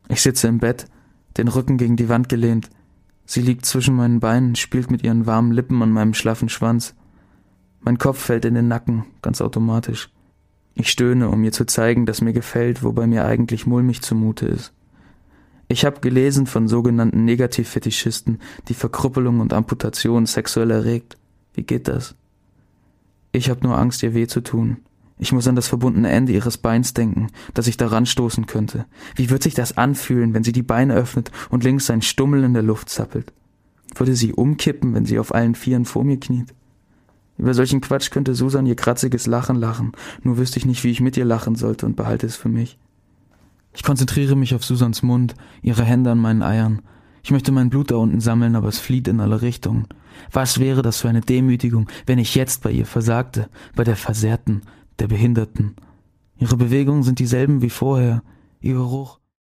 Ich sitze im Bett, den Rücken gegen die Wand gelehnt. Sie liegt zwischen meinen Beinen, spielt mit ihren warmen Lippen an meinem schlaffen Schwanz. Mein Kopf fällt in den Nacken, ganz automatisch. Ich stöhne, um ihr zu zeigen, dass mir gefällt, wobei mir eigentlich mulmig zumute ist. Ich habe gelesen von sogenannten Negativfetischisten, die Verkrüppelung und Amputation sexuell erregt. Wie geht das? Ich habe nur Angst, ihr weh zu tun. Ich muss an das verbundene Ende ihres Beins denken, das ich daran stoßen könnte. Wie wird sich das anfühlen, wenn sie die Beine öffnet und links ein Stummel in der Luft zappelt? Würde sie umkippen, wenn sie auf allen Vieren vor mir kniet? Über solchen Quatsch könnte Susan ihr kratziges Lachen lachen, nur wüsste ich nicht, wie ich mit ihr lachen sollte und behalte es für mich. Ich konzentriere mich auf Susans Mund, ihre Hände an meinen Eiern. Ich möchte mein Blut da unten sammeln, aber es flieht in alle Richtungen. Was wäre das für eine Demütigung, wenn ich jetzt bei ihr versagte, bei der Versehrten, der Behinderten? Ihre Bewegungen sind dieselben wie vorher, ihr Geruch